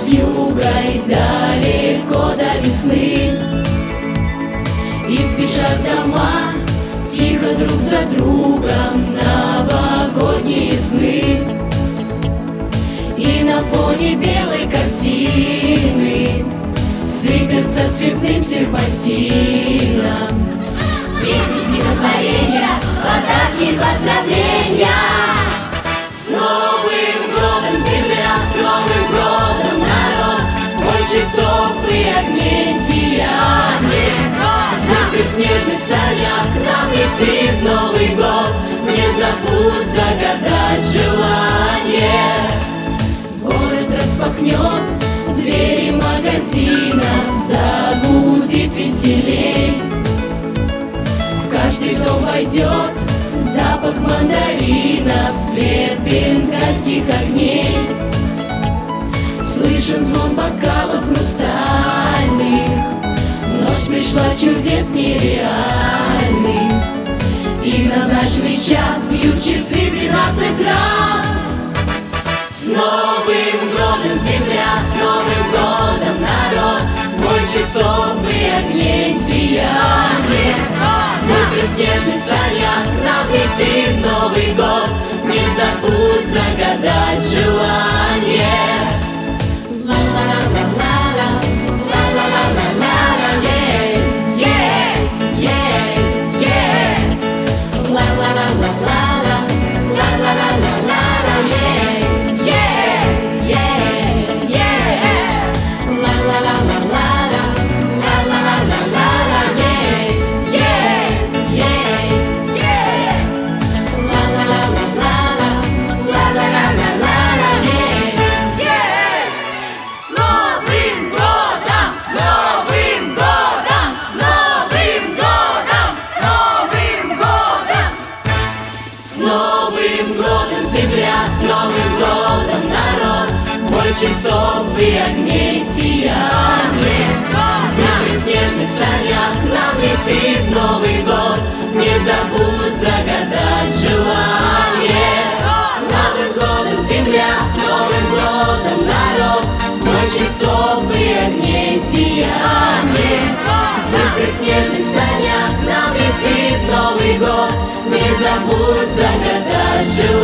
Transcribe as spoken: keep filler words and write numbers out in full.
с юга и далеко до весны. И спешат дома тихо друг за другом новогодние сны. И на фоне белой картины сыпятся цветным серпантином песни стихотворения, подарки и поздравления. С Новым годом, земля, с Новым годом, народ, мой часов и огней сияние. Быстро в снежных санях к нам летит Новый год, не забудь загадать желание. Город распахнет двери магазинов, загудит веселей. В каждый дом войдет запах мандаринов, свет бенгальских огней. Слышен звон бокалов хрустальных, ночь пришла чудес нереальных. И в назначенный час бьют часы двенадцать раз. С Новым годом, земля, с Новым годом, народ, мой часов и огней сияние. Быстро в снежных санях к нам летит Новый год, не забудь загадать желание. Ла-ла-ла-ла-ла-ла, ла-ла-ла-ла-ла-ла, yeah, yeah, yeah, yeah. Ла-ла-ла-ла-ла-ла, ла-ла-ла-ла-ла-ла, yeah, yeah, yeah, yeah. Ла-ла-ла-ла-ла-ла, ла-ла-ла-ла-ла-ла, yeah, yeah, yeah, yeah. Ла-ла-ла-ла-ла-ла, ла-ла-ла-ла-ла-ла, yeah, yeah. С Новым годом, с Новым годом, с Новым годом, с Новым годом. С Новым годом, земля, с Новым годом, народ, мой часов и огней сияние. Быстро в снежных санях к нам летит Новый год, не забудь загадать желание. С Новым годом, земля, с Новым годом, народ, мой часов и огней сияние. Быстро в снежных санях к нам летит Новый год, не забудь загадать желание.